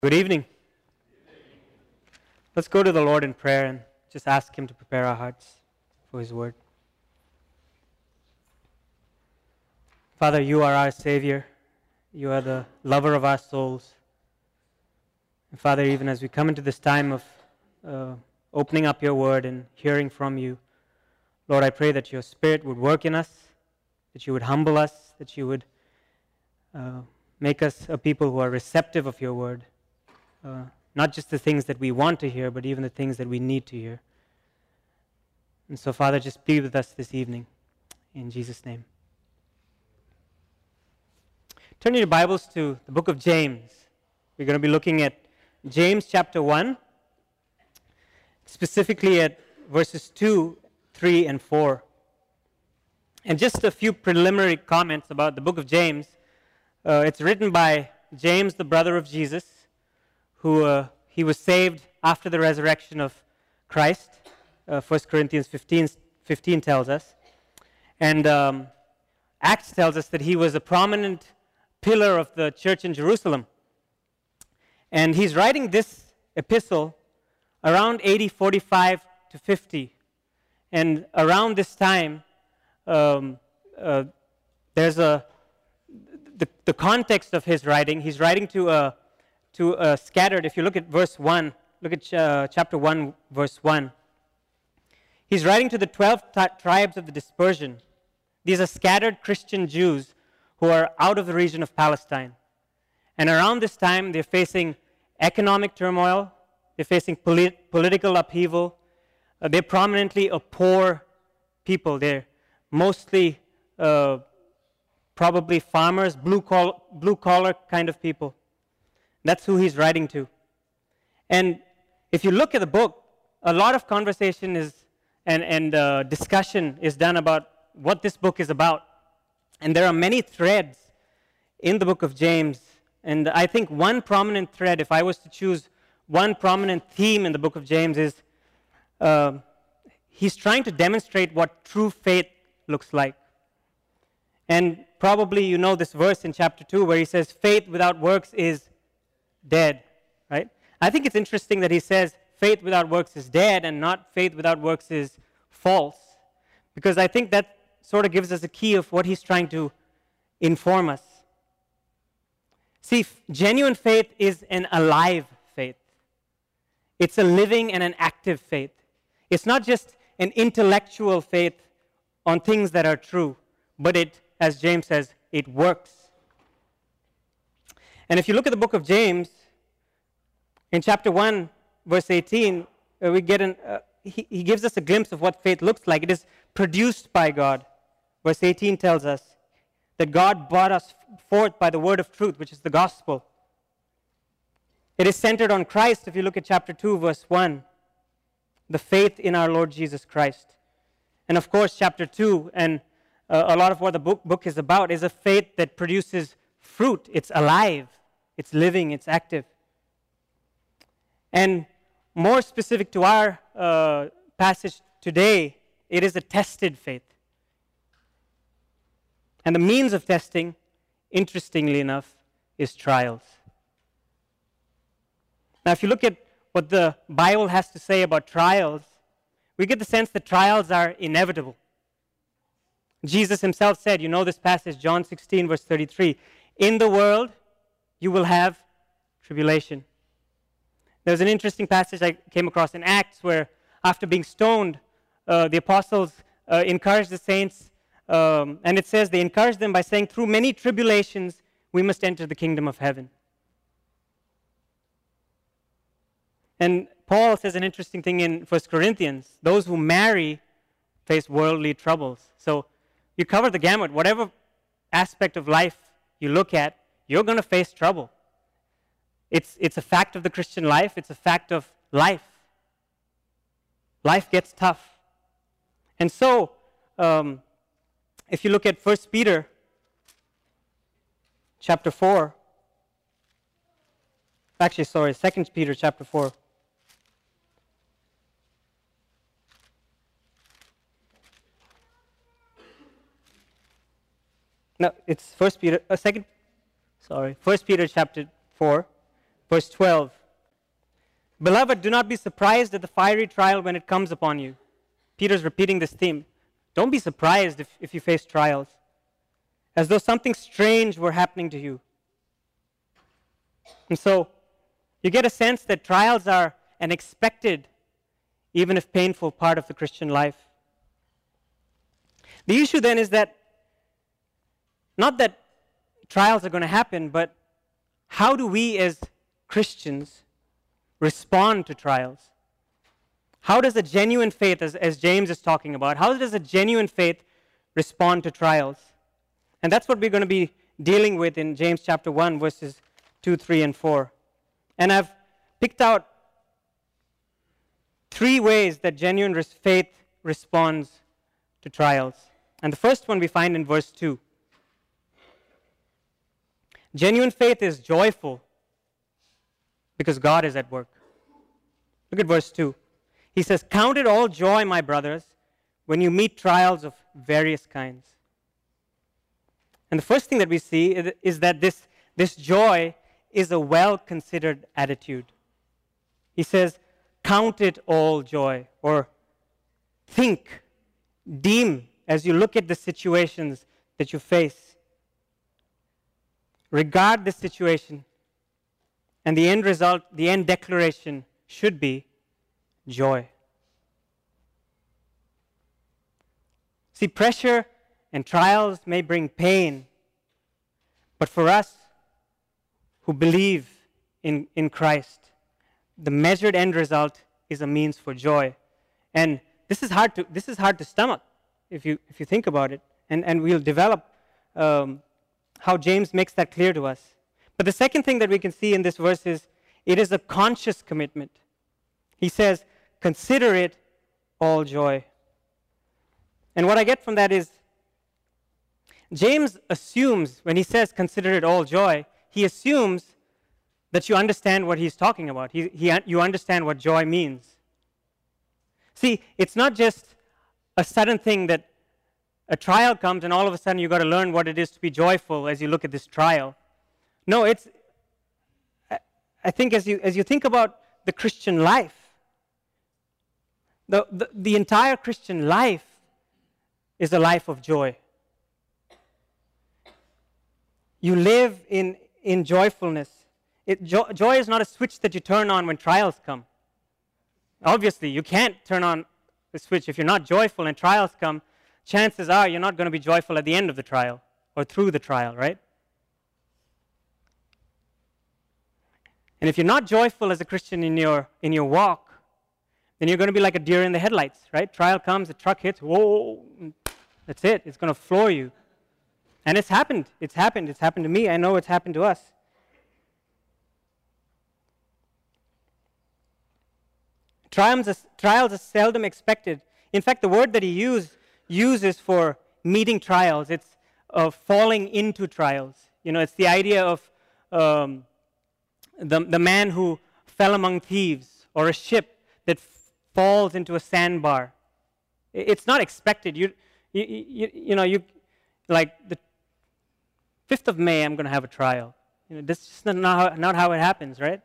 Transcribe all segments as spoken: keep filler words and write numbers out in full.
Good evening. Let's go to the Lord in prayer and just ask Him to prepare our hearts for His word. Father, You are our Savior. You are the lover of our souls. And Father, even as we come into this time of uh, opening up Your word and hearing from You, Lord, I pray that Your Spirit would work in us, that You would humble us, that You would uh, make us a people who are receptive of Your word. Uh, not just the things that we want to hear, but even the things that we need to hear. And so, Father, just be with us this evening. In Jesus' name. Turn your Bibles to the book of James. We're going to be looking at James chapter one, specifically at verses two, three, and four. And just a few preliminary comments about the book of James. Uh, it's written by James, the brother of Jesus, who uh, he was saved after the resurrection of Christ. Uh, First Corinthians fifteen, fifteen tells us. And um, Acts tells us that he was a prominent pillar of the church in Jerusalem. And he's writing this epistle around A D forty-five to fifty. And around this time, um, uh, there's a, the, the context of his writing, he's writing to a to uh, scattered, if you look at verse one, look at uh, chapter one, verse one. He's writing to the twelve t- tribes of the dispersion. These are scattered Christian Jews who are out of the region of Palestine. And around this time, they're facing economic turmoil, they're facing polit- political upheaval, uh, they're prominently a poor people. They're mostly uh, probably farmers, blue collar, blue collar kind of people. That's who he's writing to. And if you look at the book, a lot of conversation is and, and uh, discussion is done about what this book is about. And there are many threads in the book of James. And I think one prominent thread, if I was to choose one prominent theme in the book of James, is uh, he's trying to demonstrate what true faith looks like. And probably you know this verse in chapter two where he says, faith without works is dead, right? I think it's interesting that he says faith without works is dead and not faith without works is false, because I think that sort of gives us a key of what he's trying to inform us. See, genuine faith is an alive faith. It's a living and an active faith. It's not just an intellectual faith on things that are true, but it, as James says, it works. And if you look at the book of James, in chapter one, verse eighteen, uh, we get an, uh, he, he gives us a glimpse of what faith looks like. It is produced by God. Verse eighteen tells us that God brought us forth by the word of truth, which is the gospel. It is centered on Christ. If you look at chapter two, verse one, the faith in our Lord Jesus Christ. And of course, chapter two, and uh, a lot of what the book, book is about, is a faith that produces fruit. It's alive. It's living, it's active. And more specific to our uh, passage today, it is a tested faith. And the means of testing, interestingly enough, is trials. Now, if you look at what the Bible has to say about trials, we get the sense that trials are inevitable. Jesus himself said, you know this passage, John sixteen, verse thirty-three, in the world, you will have tribulation. There's an interesting passage I came across in Acts where after being stoned, uh, the apostles uh, encouraged the saints, um, and it says they encouraged them by saying, through many tribulations, we must enter the kingdom of heaven. And Paul says an interesting thing in First Corinthians, those who marry face worldly troubles. So you cover the gamut. Whatever aspect of life you look at, you're going to face trouble. It's, it's a fact of the Christian life. It's a fact of life. Life gets tough. And so, um, if you look at First Peter chapter four, actually, sorry, Second Peter chapter four. No, it's First Peter, uh, Second, sorry, First Peter chapter four, Verse twelve. Beloved, do not be surprised at the fiery trial when it comes upon you. Peter's repeating this theme. Don't be surprised if, if you face trials, as though something strange were happening to you. And so, you get a sense that trials are an expected, even if painful, part of the Christian life. The issue then is that, not that trials are going to happen, but how do we as Christians respond to trials? How does a genuine faith, as, as James is talking about, how does a genuine faith respond to trials? And that's what we're going to be dealing with in James chapter one, verses two, three, and four. And I've picked out three ways that genuine res- faith responds to trials. And the first one we find in verse two. Genuine faith is joyful because God is at work. Look at verse two. He says, "Count it all joy, my brothers, when you meet trials of various kinds." And the first thing that we see is that this, this joy is a well-considered attitude. He says, count it all joy, or think, deem, as you look at the situations that you face. Regard the situation, and the end result, the end declaration should be joy. See, pressure and trials may bring pain, but for us who believe in, in Christ, the measured end result is a means for joy. And this is hard to this is hard to stomach if you if you think about it. And and we'll develop um, how James makes that clear to us. But the second thing that we can see in this verse is it is a conscious commitment. He says, "Consider it all joy." And what I get from that is James assumes, when he says consider it all joy, he assumes that you understand what he's talking about. He, he, you understand what joy means. See, it's not just a sudden thing that a trial comes and all of a sudden you've got to learn what it is to be joyful as you look at this trial. No, it's, I think as you, as you think about the Christian life, the, the, the entire Christian life is a life of joy. You live in, in joyfulness. It, jo- joy is not a switch that you turn on when trials come. Obviously, you can't turn on the switch. If you're not joyful and trials come, chances are you're not going to be joyful at the end of the trial or through the trial, right? And if you're not joyful as a Christian in your, in your walk, then you're going to be like a deer in the headlights, right? Trial comes, the truck hits, whoa, that's it. It's going to floor you. And it's happened. It's happened. It's happened to me. I know it's happened to us. Trials are, trials are seldom expected. In fact, the word that he use, uses for meeting trials, it's uh, falling into trials. You know, it's the idea of um, the, the man who fell among thieves, or a ship that f- falls into a sandbar. It's not expected. You, you, you, you know, you like the fifth of May, I'm going to have a trial. You know, this is not how, not how it happens, right?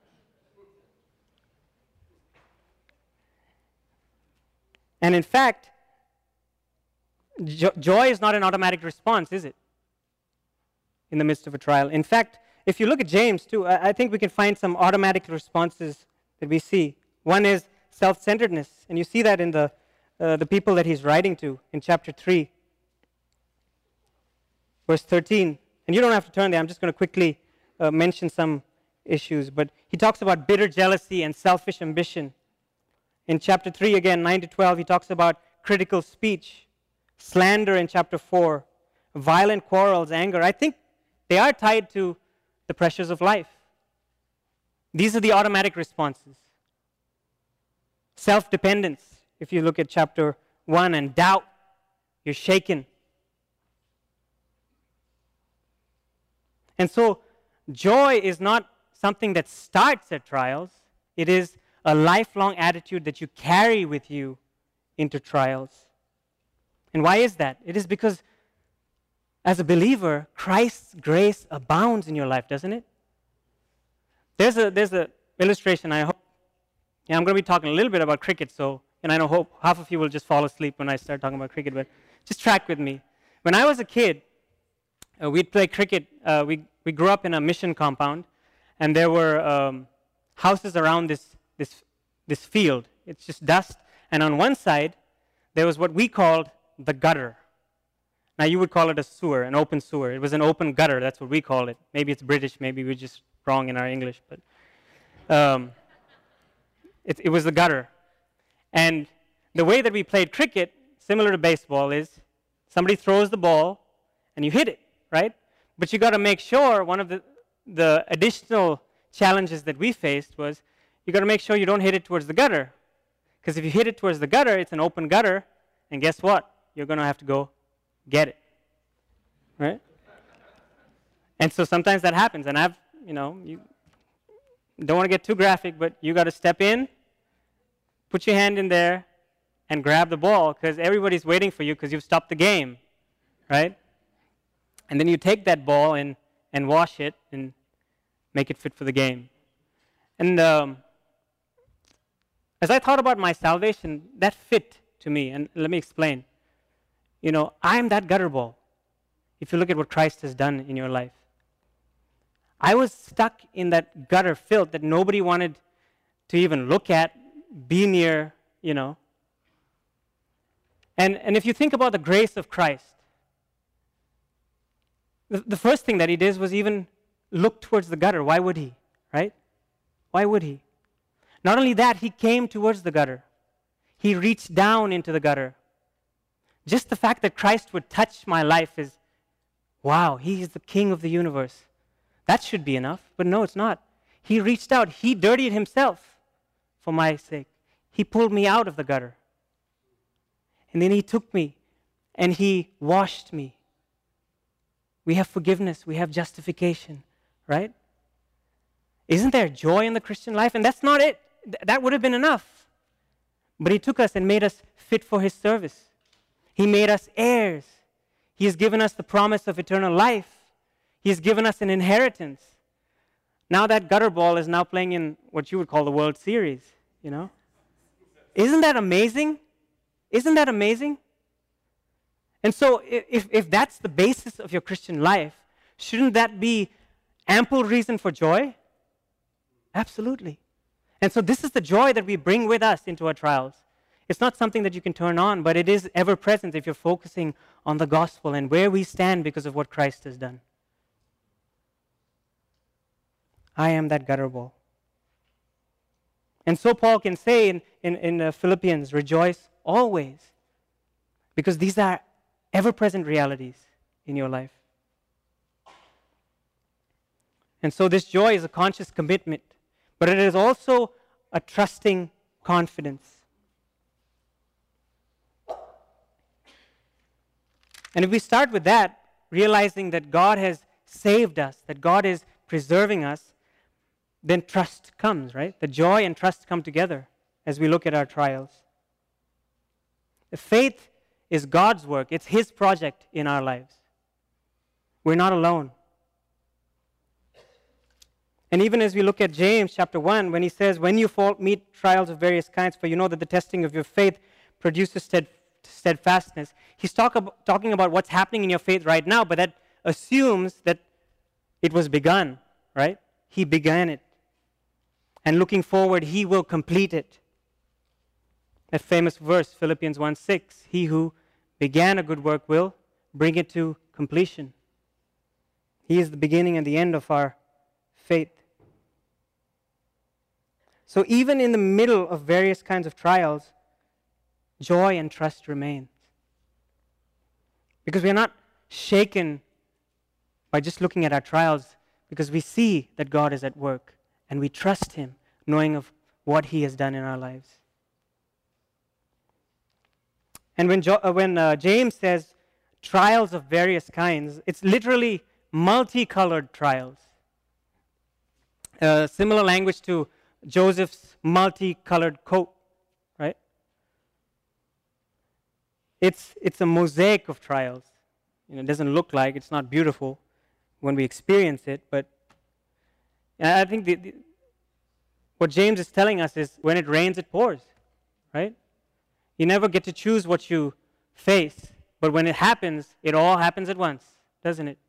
And in fact, jo- joy is not an automatic response, is it? In the midst of a trial. In fact, if you look at James too, I, I think we can find some automatic responses that we see. One is self-centeredness, and you see that in the uh, the people that he's writing to in chapter three. Verse thirteen, and you don't have to turn there, I'm just going to quickly uh, mention some issues, but he talks about bitter jealousy and selfish ambition. In chapter three, again, nine to twelve, he talks about critical speech, slander in chapter four, violent quarrels, anger. I think they are tied to the pressures of life. These are the automatic responses. Self-dependence, if you look at chapter one, and doubt, you're shaken. And so, joy is not something that starts at trials. It is a lifelong attitude that you carry with you into trials. And why is that? It is because, as a believer, Christ's grace abounds in your life, doesn't it? There's a there's a illustration. I hope. Yeah, I'm going to be talking a little bit about cricket. So, and I know hope half of you will just fall asleep when I start talking about cricket. But just track with me. When I was a kid, uh, we'd play cricket. Uh, we we grew up in a mission compound, and there were um, houses around this this this field. It's just dust, and on one side there was what we called the gutter. Now you would call it a sewer, an open sewer. It was an open gutter. That's what we call it. Maybe it's British. Maybe we're just wrong in our English, but um, it, it was the gutter. And the way that we played cricket, similar to baseball, is somebody throws the ball and you hit it, right? But you got to make sure. One of the the additional challenges that we faced was you got to make sure you don't hit it towards the gutter, because if you hit it towards the gutter, it's an open gutter, and guess what? You're going to have to go get it, right? And so sometimes that happens, and I've, you know, you don't want to get too graphic, but you got to step in, put your hand in there, and grab the ball, because everybody's waiting for you because you've stopped the game, right? And then you take that ball and, and wash it and make it fit for the game. And um, as I thought about my salvation, that fit to me, and let me explain. You know, I'm that gutter ball, if you look at what Christ has done in your life. I was stuck in that gutter filth that nobody wanted to even look at, be near, you know. And, and if you think about the grace of Christ, the, the first thing that he did was even look towards the gutter. Why would he, right? Why would he? Not only that, he came towards the gutter. He reached down into the gutter. Just the fact that Christ would touch my life is, wow, he is the king of the universe. That should be enough, but no, it's not. He reached out. He dirtied himself for my sake. He pulled me out of the gutter. And then he took me and he washed me. We have forgiveness. We have justification, right? Isn't there joy in the Christian life? And that's not it. That would have been enough. But he took us and made us fit for his service. He made us heirs. He has given us the promise of eternal life. He has given us an inheritance. Now that gutter ball is now playing in what you would call the World Series, you know? Isn't that amazing? Isn't that amazing? And so if, if that's the basis of your Christian life, shouldn't that be ample reason for joy? Absolutely. And so this is the joy that we bring with us into our trials. It's not something that you can turn on, but it is ever present if you're focusing on the gospel and where we stand because of what Christ has done. I am that gutter ball. And so Paul can say in, in, in uh, Philippians, rejoice always, because these are ever-present realities in your life. And so this joy is a conscious commitment, but it is also a trusting confidence. And if we start with that, realizing that God has saved us, that God is preserving us, then trust comes, right? The joy and trust come together as we look at our trials. The faith is God's work. It's his project in our lives. We're not alone. And even as we look at James chapter one, when he says, when you fall, meet trials of various kinds, for you know that the testing of your faith produces stead, steadfastness. He's talk about, talking about what's happening in your faith right now, but that assumes that it was begun, right? He began it. And looking forward, he will complete it. That famous verse, Philippians one six, he who began a good work will bring it to completion. He is the beginning and the end of our faith. So even in the middle of various kinds of trials, joy and trust remains. Because we are not shaken by just looking at our trials, because we see that God is at work and we trust him, knowing of what he has done in our lives. And when, jo- uh, when uh, James says trials of various kinds, it's literally multicolored trials. Uh, similar language to Joseph's multicolored coat, right? It's, it's a mosaic of trials. You know, it doesn't look like, it's not beautiful when we experience it, but I think the, the, What James is telling us is when it rains, it pours, right? You never get to choose what you face, but when it happens, it all happens at once, doesn't it?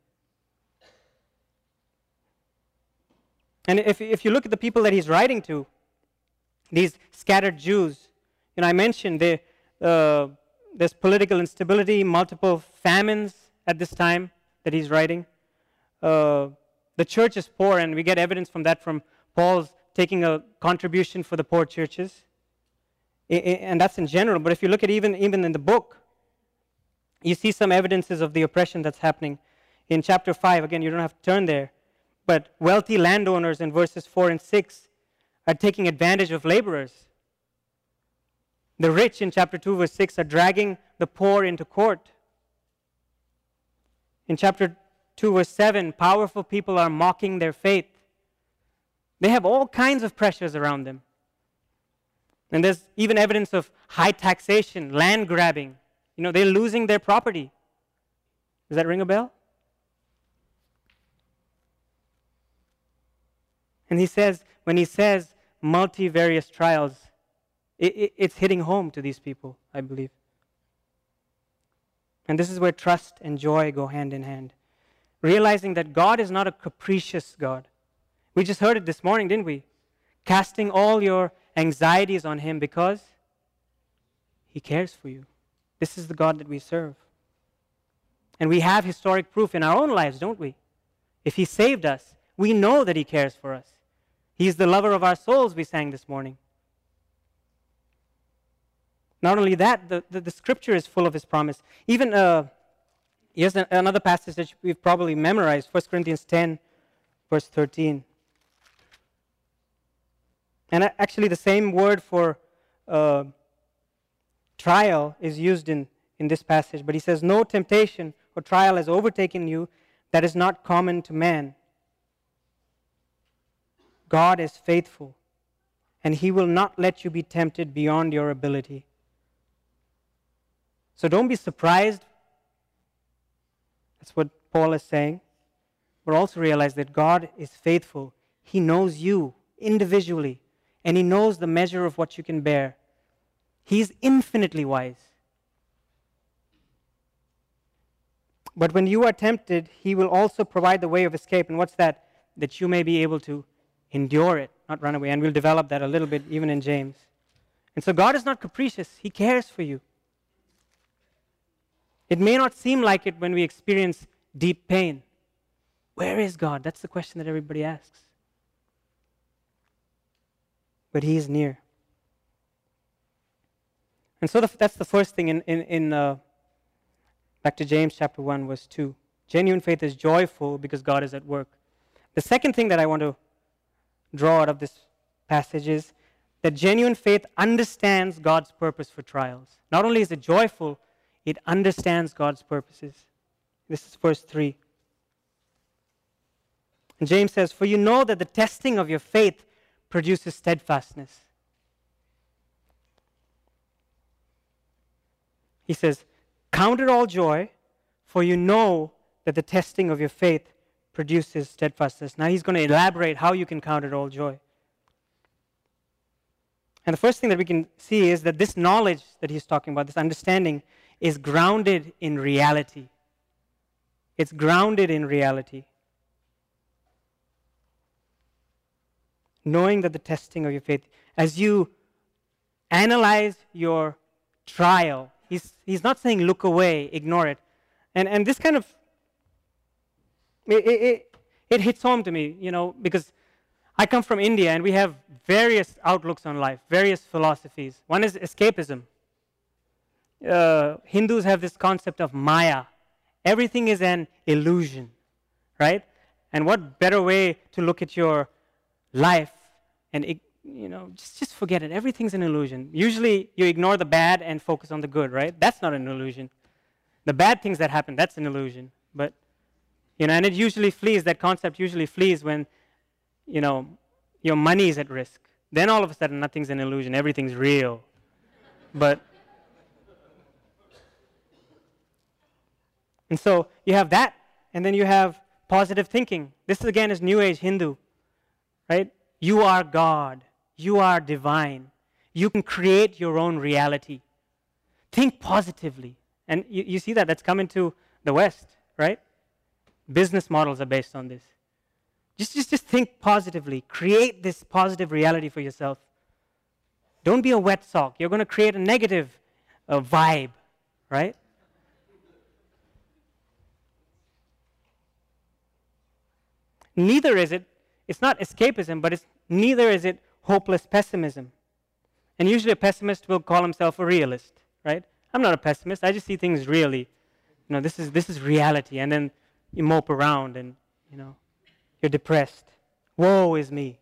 And if, if you look at the people that he's writing to, these scattered Jews, you know, I mentioned they, uh, there's political instability, multiple famines at this time that he's writing. Uh, the church is poor, and we get evidence from that from Paul's taking a contribution for the poor churches. I, I, and that's in general. But if you look at even, even in the book, you see some evidences of the oppression that's happening. In chapter five, again, you don't have to turn there, but wealthy landowners in verses four and six are taking advantage of laborers. The rich in chapter two, verse six are dragging the poor into court. In chapter two, verse seven, powerful people are mocking their faith. They have all kinds of pressures around them. And there's even evidence of high taxation, land grabbing. You know, they're losing their property. Does that ring a bell? And he says, when he says multivarious trials, it, it, it's hitting home to these people, I believe. And this is where trust and joy go hand in hand. Realizing that God is not a capricious God. We just heard it this morning, didn't we? Casting all your anxieties on Him because He cares for you. This is the God that we serve. And we have historic proof in our own lives, don't we? If He saved us, we know that He cares for us. He's the lover of our souls, we sang this morning. Not only that, the, the, the Scripture is full of His promise. Even, uh, here's an, another passage that we've probably memorized, First Corinthians ten, verse thirteen. And actually the same word for uh, trial is used in, in this passage. But he says, no temptation or trial has overtaken you that is not common to man. God is faithful, and He will not let you be tempted beyond your ability. So don't be surprised. That's what Paul is saying. But also realize that God is faithful. He knows you individually, and He knows the measure of what you can bear. He is infinitely wise. But when you are tempted, He will also provide the way of escape. And what's that? That you may be able to endure it, not run away. And we'll develop that a little bit even in James. And so God is not capricious. He cares for you. It may not seem like it when we experience deep pain. Where is God? That's the question that everybody asks. But He is near. And so the, that's the first thing in, in, in uh, back to James chapter one, verse two. Genuine faith is joyful because God is at work. The second thing that I want to draw out of this passage is that genuine faith understands God's purpose for trials. Not only is it joyful, it understands God's purposes. This is verse three. And James says, for you know that the testing of your faith produces steadfastness. He says, count it all joy, for you know that the testing of your faith produces steadfastness. Now he's going to elaborate how you can count it all joy. And the first thing that we can see is that this knowledge that he's talking about, this understanding, is grounded in reality. It's grounded in reality. Knowing that the testing of your faith, as you analyze your trial, he's, he's not saying look away, ignore it. And, and this kind of, it, it, it hits home to me, you know, because I come from India and we have various outlooks on life, various philosophies. One is escapism. Uh, Hindus have this concept of Maya. Everything is an illusion, right? And what better way to look at your life and, you know, just, just forget it. Everything's an illusion. Usually you ignore the bad and focus on the good, right? That's not an illusion. The bad things that happen, that's an illusion. But, you know, and it usually flees, that concept usually flees when, you know, your money is at risk. Then all of a sudden nothing's an illusion, everything's real. But, and so you have that, and then you have positive thinking. This again is New Age Hindu, right? You are God. You are divine. You can create your own reality. Think positively. And you, you see that, that's coming to the West, right? Business models are based on this. Just, just, just think positively. Create this positive reality for yourself. Don't be a wet sock. You're going to create a negative uh, vibe, right? Neither is it, it's not escapism, but it's neither is it hopeless pessimism. And usually a pessimist will call himself a realist, right? I'm not a pessimist. I just see things really. You know, this is this is reality. And then you mope around and, you know, you're depressed. Woe is me.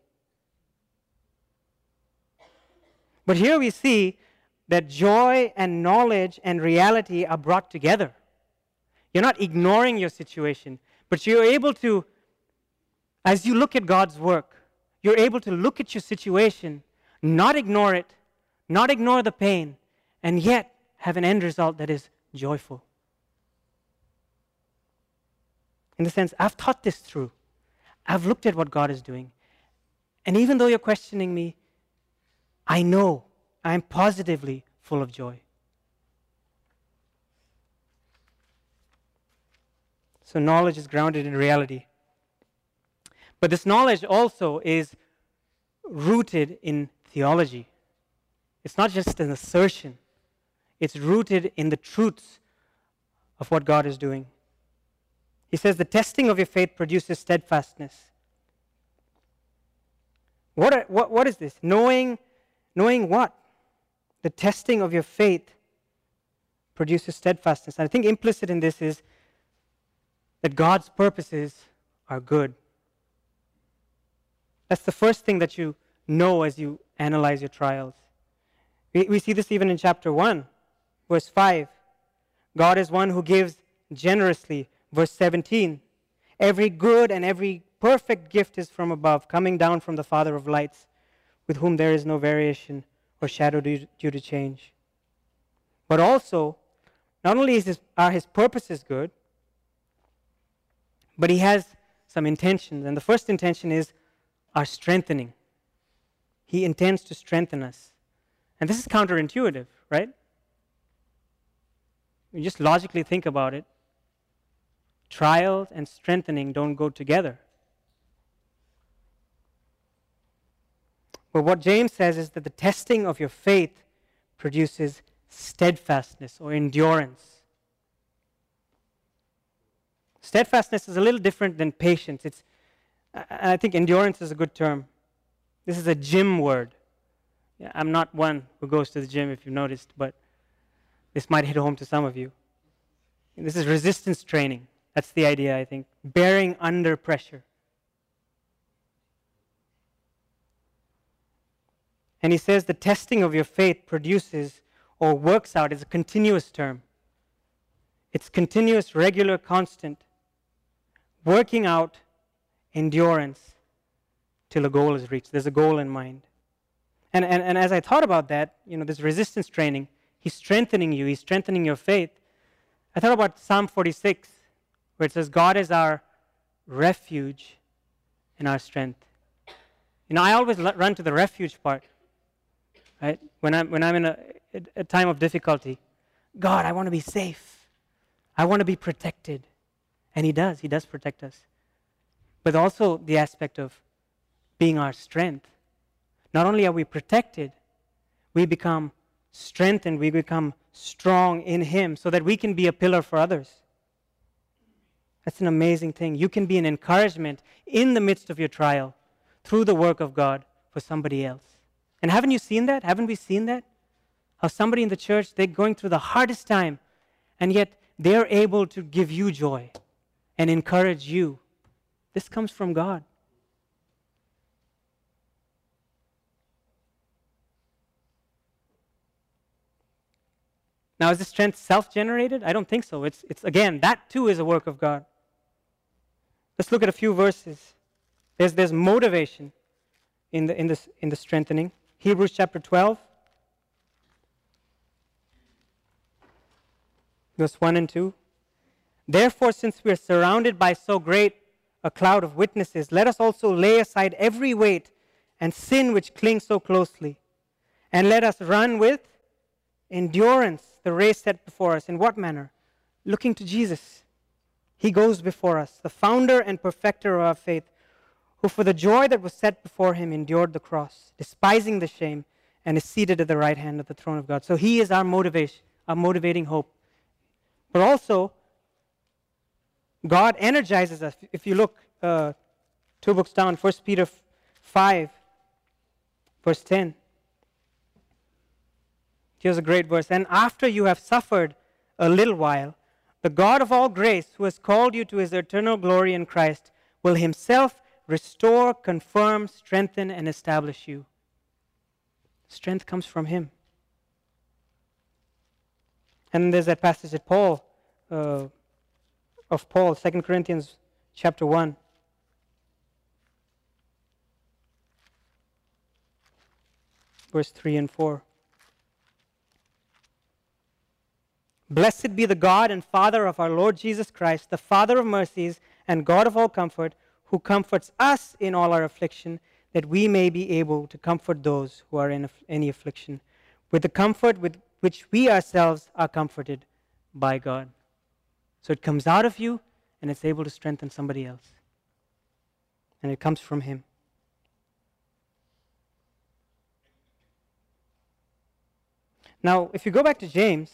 But here we see that joy and knowledge and reality are brought together. You're not ignoring your situation, but you're able to, as you look at God's work, you're able to look at your situation, not ignore it, not ignore the pain, and yet have an end result that is joyful. In the sense, I've thought this through. I've looked at what God is doing. And even though you're questioning me, I know I'm positively full of joy. So knowledge is grounded in reality. But this knowledge also is rooted in theology. It's not just an assertion. It's rooted in the truths of what God is doing. He says the testing of your faith produces steadfastness. What, are, what, what is this? Knowing, knowing what? The testing of your faith produces steadfastness. And I think implicit in this is that God's purposes are good. That's the first thing that you know as you analyze your trials. We, we see this even in chapter one, verse five. God is one who gives generously. Verse seventeen. Every good and every perfect gift is from above, coming down from the Father of lights, with whom there is no variation or shadow due, due to change. But also, not only is his, are his purposes good, but he has some intentions. And the first intention is our strengthening. He intends to strengthen us. And this is counterintuitive, right? You just logically think about it. Trials and strengthening don't go together. But what James says is that the testing of your faith produces steadfastness or endurance. Steadfastness is a little different than patience. It's, I think endurance is a good term. This is a gym word. Yeah, I'm not one who goes to the gym, if you've noticed, but this might hit home to some of you. And this is resistance training. That's the idea, I think. Bearing under pressure. And he says the testing of your faith produces or works out is a continuous term. It's continuous, regular, constant. Working out endurance till a goal is reached. There's a goal in mind. And, and, and as I thought about that, you know, this resistance training, he's strengthening you, he's strengthening your faith. I thought about Psalm forty-six, where it says, God is our refuge and our strength. You know, I always run to the refuge part, right? When I'm, when I'm in a, a time of difficulty. God, I want to be safe. I want to be protected. And he does. He does protect us. But also the aspect of being our strength. Not only are we protected, we become strengthened, we become strong in him so that we can be a pillar for others. That's an amazing thing. You can be an encouragement in the midst of your trial through the work of God for somebody else. And haven't you seen that? Haven't we seen that? How somebody in the church, they're going through the hardest time, and yet they're able to give you joy and encourage you. This comes from God. Now, is this strength self-generated? I don't think so. It's, it's again, that too is a work of God. Let's look at a few verses. There's, there's motivation in the, in, this, in the strengthening. Hebrews chapter twelve, verse one and two. Therefore, since we are surrounded by so great a cloud of witnesses, let us also lay aside every weight and sin which clings so closely. And let us run with endurance the race set before us. In what manner? Looking to Jesus. He goes before us, the founder and perfecter of our faith, who for the joy that was set before him endured the cross, despising the shame, and is seated at the right hand of the throne of God. So he is our motivation, our motivating hope. But also, God energizes us. If you look uh, two books down, First Peter five, verse ten. Here's a great verse. And after you have suffered a little while, the God of all grace, who has called you to his eternal glory in Christ, will himself restore, confirm, strengthen, and establish you. Strength comes from him. And there's that passage at Paul, uh, of Paul, Second Corinthians chapter one. Verse three and four. Blessed be the God and Father of our Lord Jesus Christ, the Father of mercies and God of all comfort, who comforts us in all our affliction, that we may be able to comfort those who are in any affliction, with the comfort with which we ourselves are comforted by God. So it comes out of you, and it's able to strengthen somebody else. And it comes from him. Now, if you go back to James,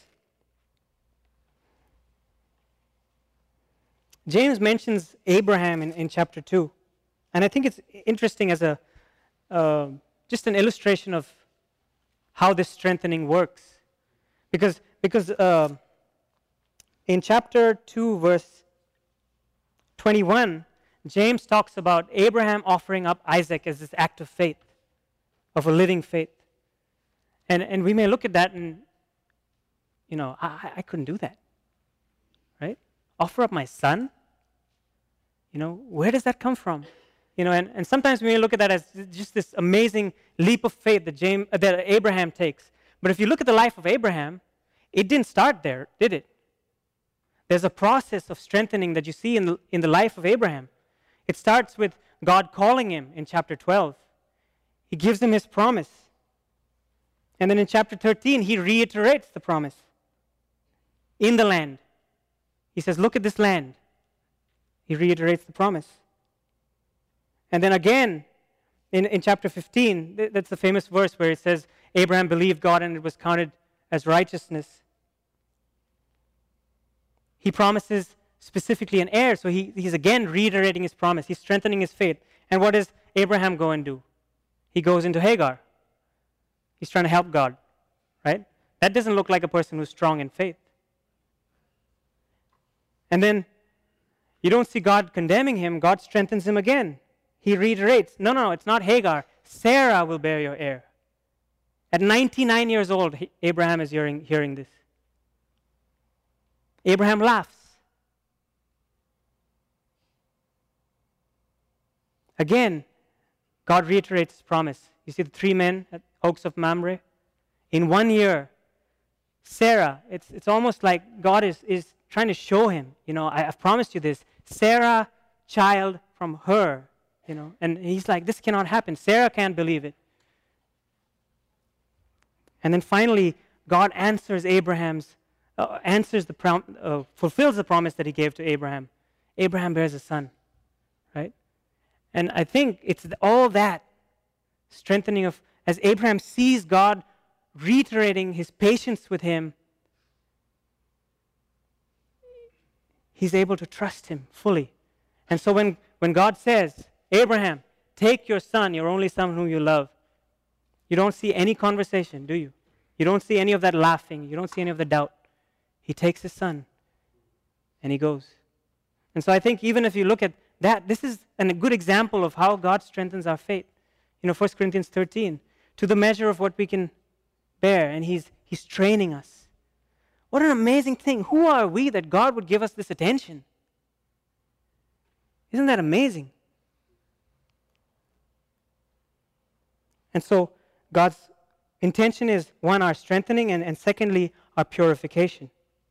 James mentions Abraham in, in chapter two. And I think it's interesting as a uh, just an illustration of how this strengthening works. Because, because uh, in chapter two, verse twenty-one, James talks about Abraham offering up Isaac as this act of faith, of a living faith. And, and we may look at that and, you know, I, I couldn't do that, right? Offer up my son? You know, where does that come from? You know, and, and sometimes we may look at that as just this amazing leap of faith that, James, uh, that Abraham takes. But if you look at the life of Abraham, it didn't start there, did it? There's a process of strengthening that you see in the, in the life of Abraham. It starts with God calling him in chapter twelve. He gives him his promise. And then in chapter thirteen, he reiterates the promise. In the land. He says, look at this land. He reiterates the promise. And then again, in, in chapter fifteen, th- that's the famous verse where it says, Abraham believed God and it was counted as righteousness. He promises specifically an heir, so he, he's again reiterating his promise. He's strengthening his faith. And what does Abraham go and do? He goes into Hagar. He's trying to help God, right? That doesn't look like a person who's strong in faith. And then you don't see God condemning him. God strengthens him again. He reiterates, no, no, it's not Hagar. Sarah will bear your heir. At ninety-nine years old, Abraham is hearing, hearing this. Abraham laughs. Again, God reiterates his promise. You see the three men at Oaks of Mamre? In one year, Sarah, it's, it's almost like God is, is trying to show him, you know, I, I've promised you this. Sarah, child from her, you know. And he's like, this cannot happen. Sarah can't believe it. And then finally, God answers Abraham's, uh, answers the prom- uh, fulfills the promise that he gave to Abraham. Abraham bears a son, right? And I think it's all that strengthening of, as Abraham sees God reiterating his patience with him, he's able to trust him fully. And so when, when God says, Abraham, take your son, your only son whom you love, you don't see any conversation, do you? You don't see any of that laughing. You don't see any of the doubt. He takes his son and he goes. And so I think even if you look at that, this is an, a good example of how God strengthens our faith. You know, First Corinthians thirteen, to the measure of what we can bear, and he's, he's training us. What an amazing thing. Who are we that God would give us this attention? Isn't that amazing? And so God's intention is, one, our strengthening, and, and secondly, our purification.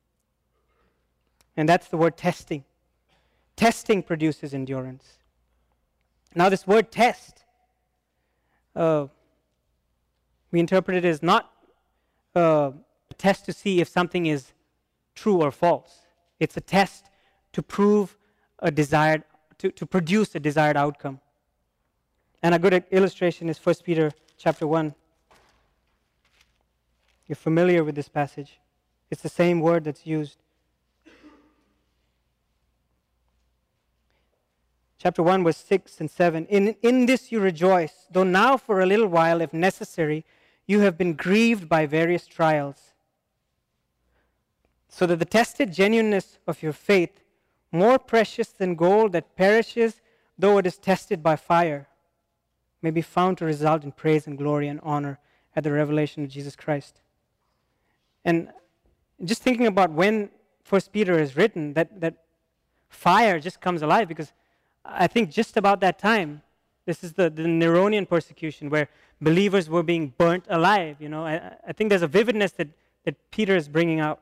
And that's the word testing. Testing produces endurance. Now this word test, uh, we interpret it as not uh, a test to see if something is true or false. It's a test to prove a desired, to, to produce a desired outcome. And a good illustration is First Peter chapter one. You're familiar with this passage. It's the same word that's used. Chapter one, verse six and seven. In, in this you rejoice, though now for a little while, if necessary, you have been grieved by various trials, so that the tested genuineness of your faith, more precious than gold that perishes, though it is tested by fire, may be found to result in praise and glory and honor at the revelation of Jesus Christ. And just thinking about when First Peter is written, that, that fire just comes alive, because I think just about that time, this is the, the Neronian persecution where believers were being burnt alive. You know, I, I think there's a vividness that, that Peter is bringing out.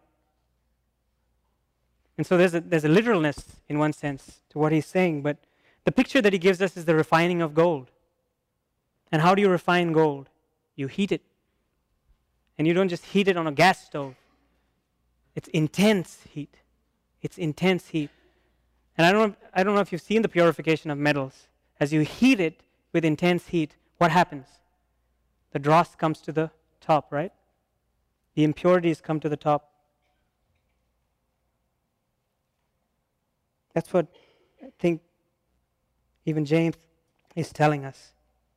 And so there's a, there's a literalness in one sense to what he's saying, but the picture that he gives us is the refining of gold. And how do you refine gold? You heat it. And you don't just heat it on a gas stove. It's intense heat. It's intense heat. And I don't, I don't know if you've seen the purification of metals. As you heat it with intense heat, what happens? The dross comes to the top, right? The impurities come to the top. That's what I think even James is telling us.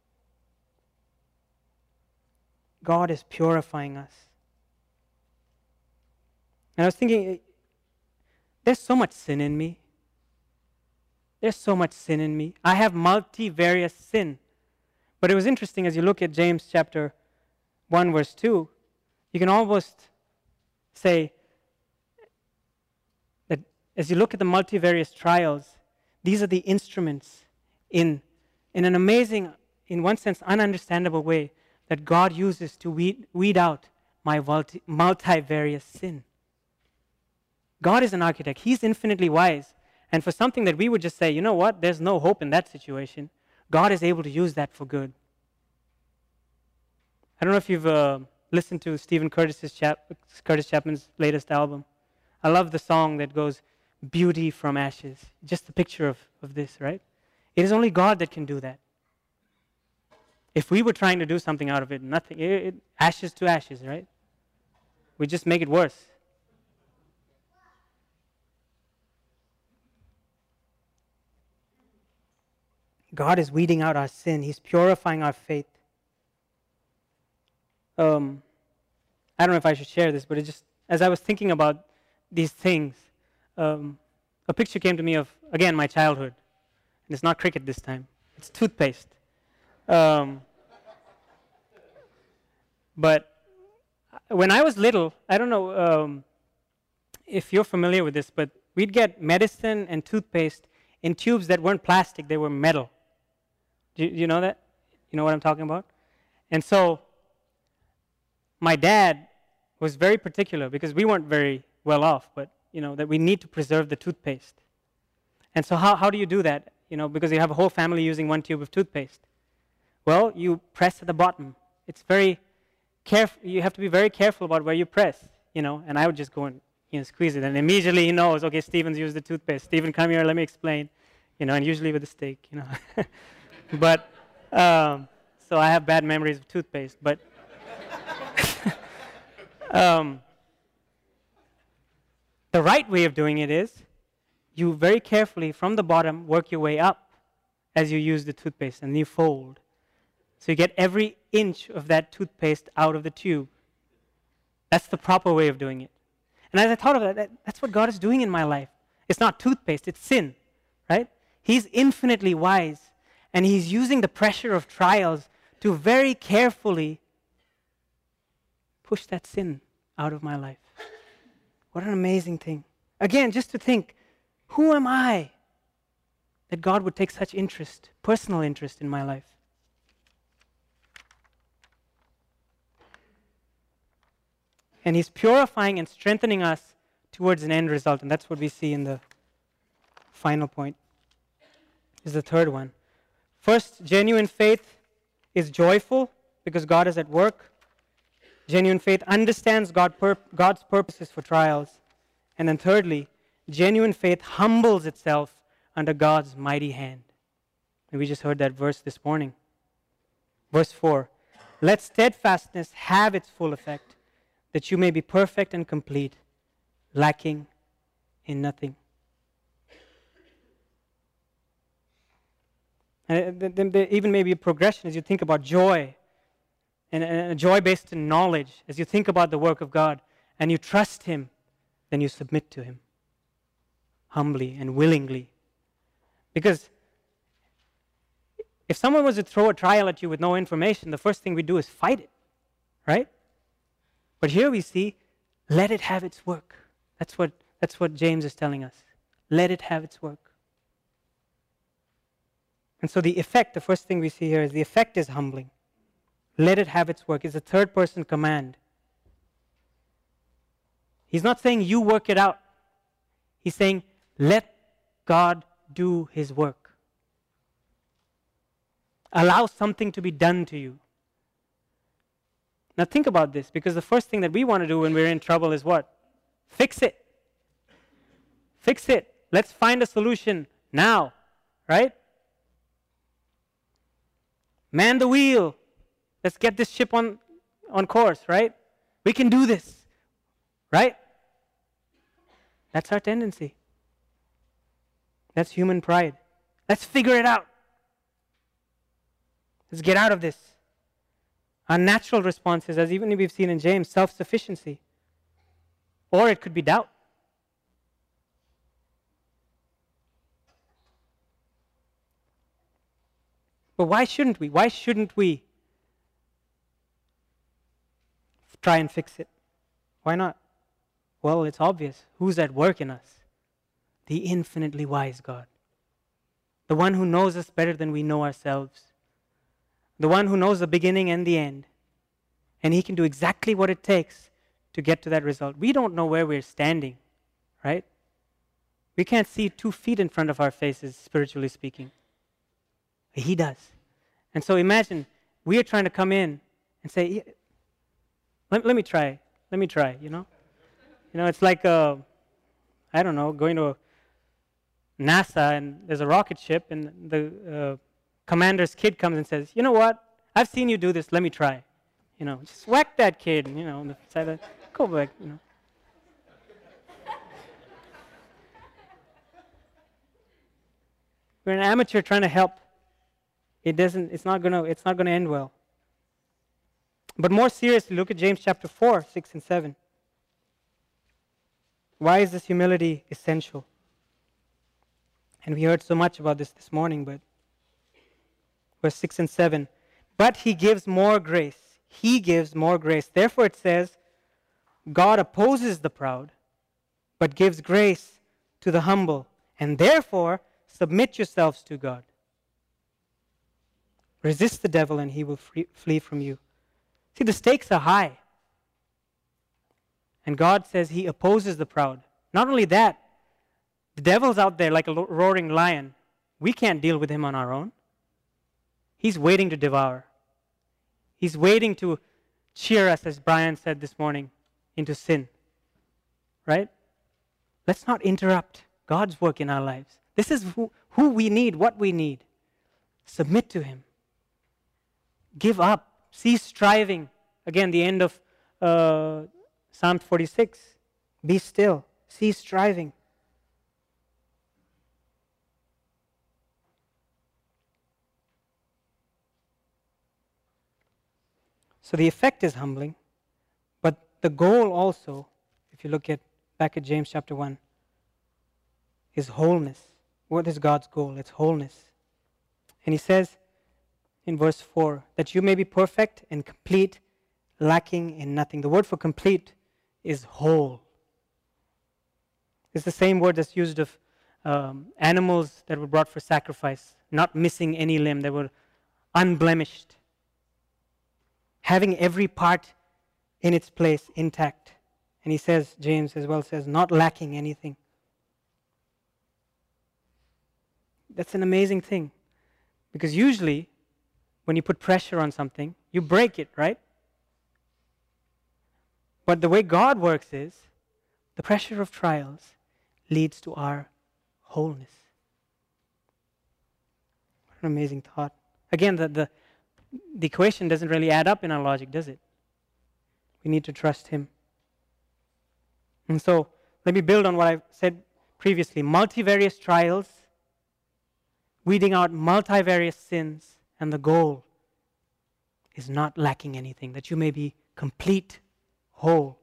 God is purifying us. And I was thinking, there's so much sin in me. There's so much sin in me. I have multivarious sin. But it was interesting as you look at James chapter one, verse two, you can almost say that as you look at the multivarious trials, these are the instruments in, in an amazing, in one sense, ununderstandable way that God uses to weed, weed out my multi, multivarious sin. God is an architect. He's infinitely wise. And for something that we would just say, you know what, there's no hope in that situation, God is able to use that for good. I don't know if you've uh, listened to Stephen Curtis's Chap- Curtis Chapman's latest album. I love the song that goes, "Beauty from Ashes." Just the picture of, of this, right? It is only God that can do that. If we were trying to do something out of it, nothing, it, it, ashes to ashes, right? We just make it worse. God is weeding out our sin. He's purifying our faith. Um, I don't know if I should share this, but it just, as I was thinking about these things, um, a picture came to me of, again, my childhood. And it's not cricket this time. It's toothpaste. Um, but when I was little, I don't know um, if you're familiar with this, but we'd get medicine and toothpaste in tubes that weren't plastic, they were metal. Do you, do you know that? You know what I'm talking about? And so my dad was very particular, because we weren't very well off, but you know that we need to preserve the toothpaste. And so how, how do you do that? You know, because you have a whole family using one tube of toothpaste. Well, you press at the bottom. It's very careful. You have to be very careful about where you press, you know, and I would just go and you know, squeeze it, and immediately he knows, okay, Stephen's used the toothpaste. Stephen, come here, let me explain, you know, and usually with a steak, you know. But, um, so I have bad memories of toothpaste, but um, the right way of doing it is you very carefully, from the bottom, work your way up as you use the toothpaste, and you fold. So you get every inch of that toothpaste out of the tube. That's the proper way of doing it. And as I thought of that, that's what God is doing in my life. It's not toothpaste, it's sin, right? He's infinitely wise, and He's using the pressure of trials to very carefully push that sin out of my life. What an amazing thing. Again, just to think, who am I that God would take such interest, personal interest in my life? And He's purifying and strengthening us towards an end result. And that's what we see in the final point, is the third one. First, genuine faith is joyful because God is at work. Genuine faith understands God pur- God's purposes for trials. And then thirdly, genuine faith humbles itself under God's mighty hand. And we just heard that verse this morning. Verse four, let steadfastness have its full effect, that you may be perfect and complete, lacking in nothing. And then there even may be a progression as you think about joy, and a joy based in knowledge. As you think about the work of God and you trust Him, then you submit to Him humbly and willingly. Because if someone was to throw a trial at you with no information, the first thing we do is fight it, right? But here we see, let it have its work. That's what, that's what James is telling us. Let it have its work. And so the effect, the first thing we see here is the effect is humbling. Let it have its work. It's a third person command. He's not saying you work it out. He's saying let God do His work. Allow something to be done to you. Now think about this, because the first thing that we want to do when we're in trouble is what? Fix it. Fix it. Let's find a solution now, right? Man the wheel. Let's get this ship on, on course, right? We can do this, right? That's our tendency. That's human pride. Let's figure it out. Let's get out of this. Our natural responses, as even we've seen in James, self-sufficiency. Or it could be doubt. But why shouldn't we? Why shouldn't we try and fix it? Why not? Well, it's obvious. Who's at work in us? The infinitely wise God. The one who knows us better than we know ourselves. The one who knows the beginning and the end. And He can do exactly what it takes to get to that result. We don't know where we're standing, right? We can't see two feet in front of our faces, spiritually speaking. He does. And so imagine, we are trying to come in and say, let, let me try, let me try, you know? You know, it's like, uh, I don't know, going to NASA and there's a rocket ship and the uh, commander's kid comes and says, you know what, I've seen you do this, let me try. You know, just whack that kid, you know, on the side of, go back, you know. We're an amateur trying to help. It doesn't, it's not gonna, it's not gonna end well. But more seriously, look at James chapter four, six and seven. Why is this humility essential? And we heard so much about this this morning, but verse six and seven. But He gives more grace. He gives more grace. Therefore it says, God opposes the proud, but gives grace to the humble. And therefore, submit yourselves to God. Resist the devil and he will free, flee from you. See, the stakes are high. And God says He opposes the proud. Not only that, the devil's out there like a roaring lion. We can't deal with him on our own. He's waiting to devour. He's waiting to cheer us, as Brian said this morning, into sin. Right? Let's not interrupt God's work in our lives. This is who, who we need, what we need. Submit to Him. Give up. Cease striving. Again, the end of uh, Psalm forty-six. Be still. Cease striving. So the effect is humbling, but the goal also, if you look at back at James chapter one, is wholeness. What is God's goal? It's wholeness. And He says in verse four, that you may be perfect and complete, lacking in nothing. The word for complete is whole. It's the same word that's used of um, animals that were brought for sacrifice, not missing any limb. They were unblemished. Having every part in its place intact. And he says, James as well says, not lacking anything. That's an amazing thing. Because usually, when you put pressure on something, you break it, right? But the way God works is, the pressure of trials leads to our wholeness. What an amazing thought. Again, the, the, the equation doesn't really add up in our logic, does it? We need to trust Him. And so, let me build on what I've said previously. Multivarious trials, weeding out multivarious sins, and the goal is not lacking anything, that you may be complete, whole.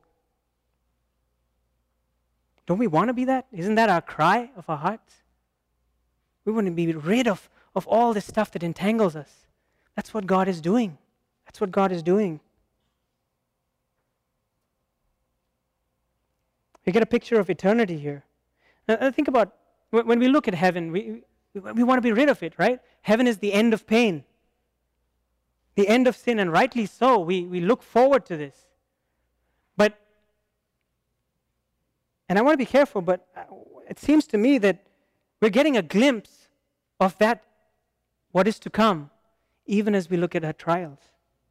Don't we want to be that? Isn't that our cry of our hearts? We want to be rid of, of all this stuff that entangles us. That's what God is doing. That's what God is doing. We get a picture of eternity here. Now, think about, when we look at heaven, we, we want to be rid of it, right? Heaven is the end of pain, the end of sin, and rightly so. We, we look forward to this. But, and I want to be careful, but it seems to me that we're getting a glimpse of that, what is to come, even as we look at our trials.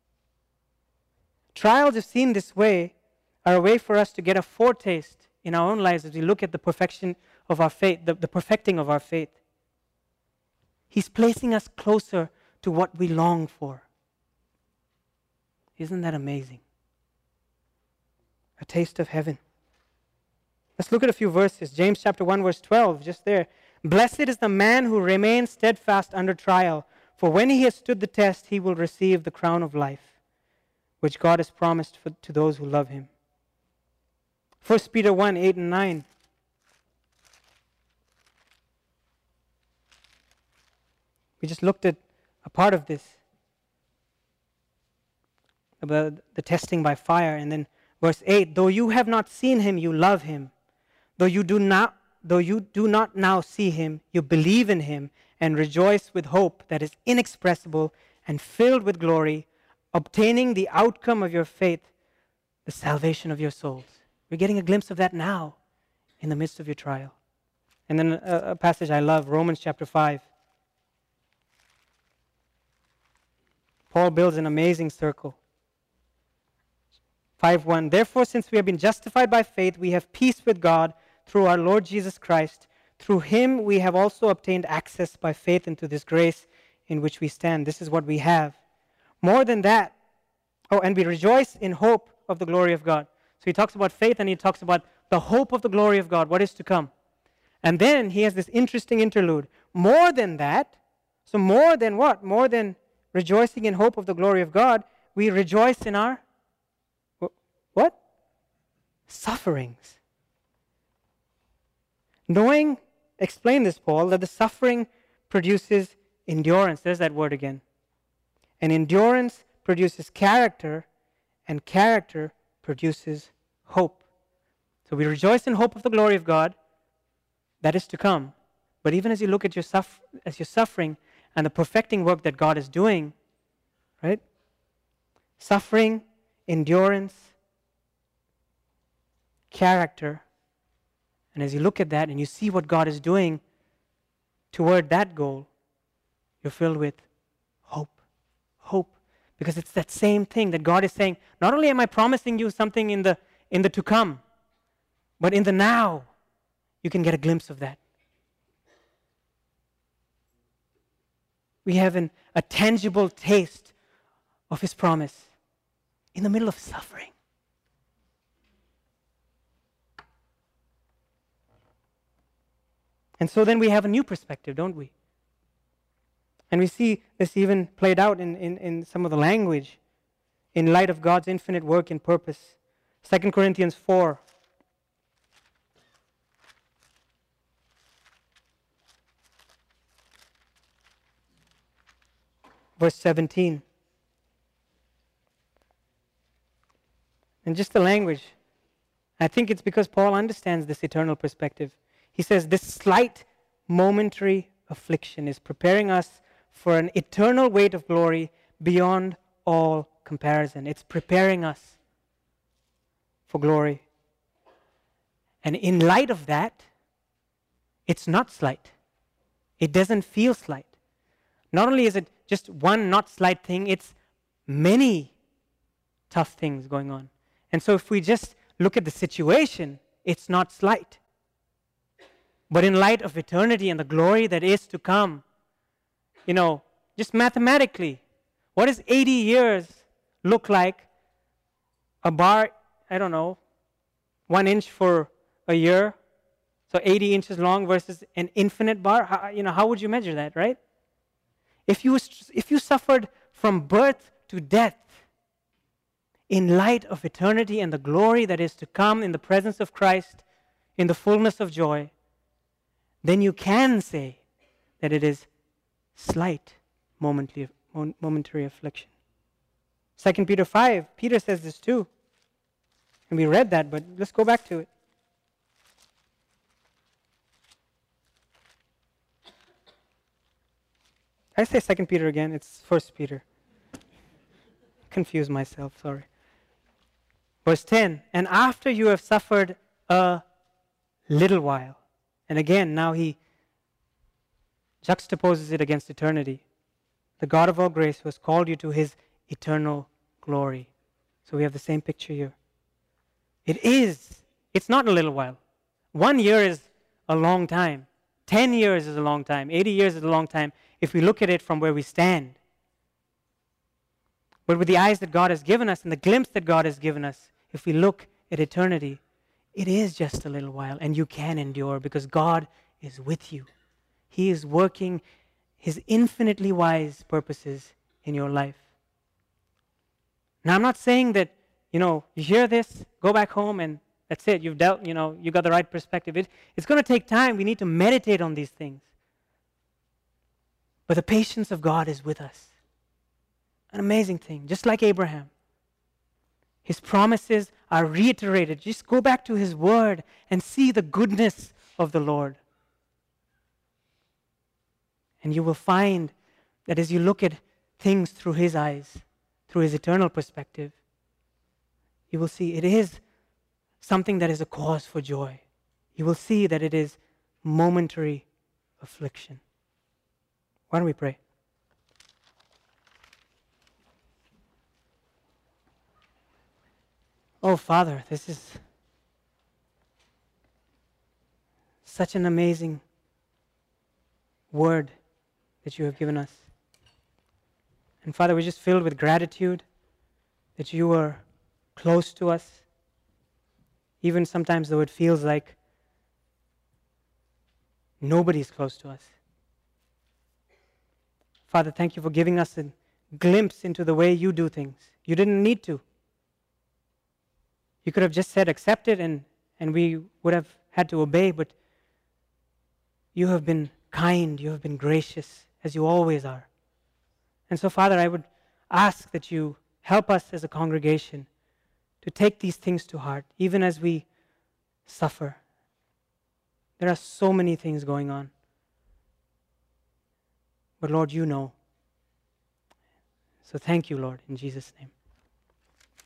Trials, if seen this way, are a way for us to get a foretaste in our own lives as we look at the perfection of our faith, the, the perfecting of our faith. He's placing us closer to what we long for. Isn't that amazing? A taste of heaven. Let's look at a few verses. James chapter one, verse twelve, just there. Blessed is the man who remains steadfast under trial, for when he has stood the test, he will receive the crown of life, which God has promised for, to those who love Him. First Peter one, eight and nine. We just looked at a part of this, about the testing by fire. And then verse eight, though you have not seen Him, you love Him. Though you do not, though you do not now see Him, you believe in Him and rejoice with hope that is inexpressible and filled with glory, obtaining the outcome of your faith, the salvation of your souls. We're getting a glimpse of that now in the midst of your trial. And then a, a passage I love, Romans chapter five. Paul builds an amazing circle. five one, therefore, since we have been justified by faith, we have peace with God through our Lord Jesus Christ. Through Him we have also obtained access by faith into this grace in which we stand. This is what we have. More than that, oh, and we rejoice in hope of the glory of God. So he talks about faith and he talks about the hope of the glory of God, what is to come. And then he has this interesting interlude. More than that, so more than what? More than rejoicing in hope of the glory of God, we rejoice in our, what? Sufferings. Knowing, explain this, Paul, that the suffering produces endurance. There's that word again. And endurance produces character, and character produces hope. So we rejoice in hope of the glory of God that is to come. But even as you look at your suff- as you're suffering and the perfecting work that God is doing, right? Suffering, endurance, character. And as you look at that and you see what God is doing toward that goal, you're filled with hope. Hope. Because it's that same thing that God is saying, not only am I promising you something in the in the to come, but in the now, you can get a glimpse of that. We have an, a tangible taste of His promise in the middle of suffering. And so then we have a new perspective, don't we? And we see this even played out in, in, in some of the language in light of God's infinite work and purpose. Second Corinthians four. Verse seventeen. And just the language. I think it's because Paul understands this eternal perspective. He says, this slight momentary affliction is preparing us for an eternal weight of glory beyond all comparison. It's preparing us for glory. And in light of that, it's not slight. It doesn't feel slight. Not only is it just one not slight thing, it's many tough things going on. And so if we just look at the situation, it's not slight. But in light of eternity and the glory that is to come, you know, just mathematically, what does eighty years look like? A bar, I don't know, one inch for a year, so eighty inches long versus an infinite bar. How, you know, how would you measure that, right? If you, if you suffered from birth to death, in light of eternity and the glory that is to come in the presence of Christ, in the fullness of joy, then you can say that it is slight momentary, momentary affliction. Second Peter five, Peter says this too. And we read that, but let's go back to it. I say Second Peter again, it's First Peter. Confuse myself, sorry. Verse ten, and after you have suffered a little while. And again, now he juxtaposes it against eternity. The God of all grace who has called you to his eternal glory. So we have the same picture here. It is, it's not a little while. One year is a long time. Ten years is a long time. Eighty years is a long time if we look at it from where we stand. But with the eyes that God has given us and the glimpse that God has given us, if we look at eternity, it is just a little while and you can endure because God is with you. He is working his infinitely wise purposes in your life. Now, I'm not saying that, you know, you hear this, go back home and that's it. You've dealt, you know, you got the right perspective. It, it's going to take time. We need to meditate on these things. But the patience of God is with us. An amazing thing, just like Abraham. His promises are reiterated. Just go back to his word and see the goodness of the Lord. And you will find that as you look at things through his eyes, through his eternal perspective, you will see it is something that is a cause for joy. You will see that it is momentary affliction. Why don't we pray? Oh, Father, this is such an amazing word that you have given us. And Father, we're just filled with gratitude that you are close to us, even sometimes though it feels like nobody's close to us. Father, thank you for giving us a glimpse into the way you do things. You didn't need to. You could have just said, accept it, and, and we would have had to obey, but you have been kind, you have been gracious, as you always are. And so, Father, I would ask that you help us as a congregation to take these things to heart, even as we suffer. There are so many things going on. But Lord, you know. So thank you, Lord, in Jesus' name.